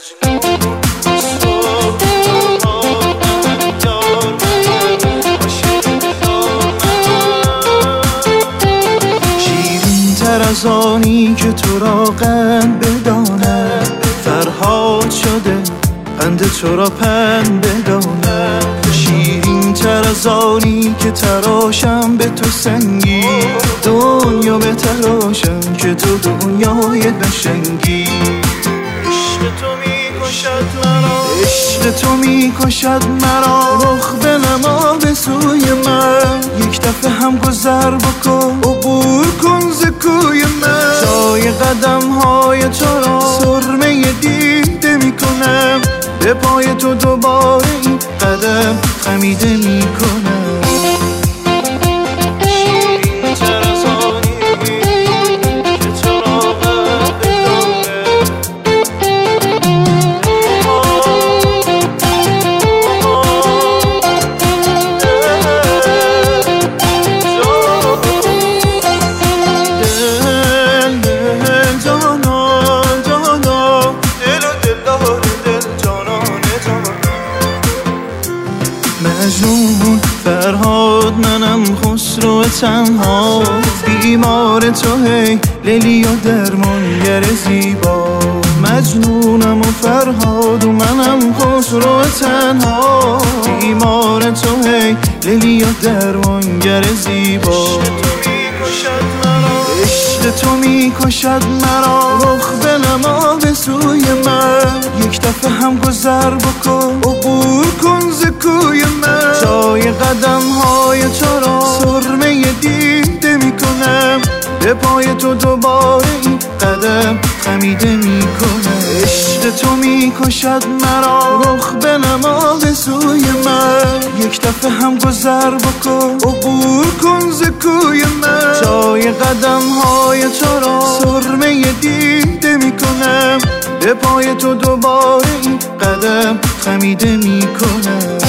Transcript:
شیرین تر از آنی که تو را قند بدانم، فرهاد شده قند تو را پند بدانم. شیرین تر از آنی که تراشم به تو سنگی، دنیا به تراشم که تو دنیای قشنگی. عشق تو می کشد مرا، رخ بنما به سوی من. یک دفعه هم گذر بکن، عبور کن ز کوی من. جای قدم های تو را سرمه دیده می کنم، به پای تو دوباره این قدم خمیده می کنم. مجنون فرهاد منم خسرو تنها، بیمار تو هی لیلی و درمانگر زیبا. مجنونم و فرهاد و منم خسرو تنها، بیمار تو هی لیلی و درمانگر زیبا. عشق تو می کشد مرا، رخ بنما به سوی من. یک دفعه هم گذر بکن، عبور کن ز کوی من. جای قدم های تو را سرمه دیده می کنم، به پای تو دوباره این قدم خمیده می کنم. عشق تو می کشد مرا، رخ بنما به سوی من. یک دفعه هم گذر بکن، عبور کن ز کوی من. جای قدم های تو را سرمه دیده می کنم، به پای تو دوباره این قدم خمیده می کنم.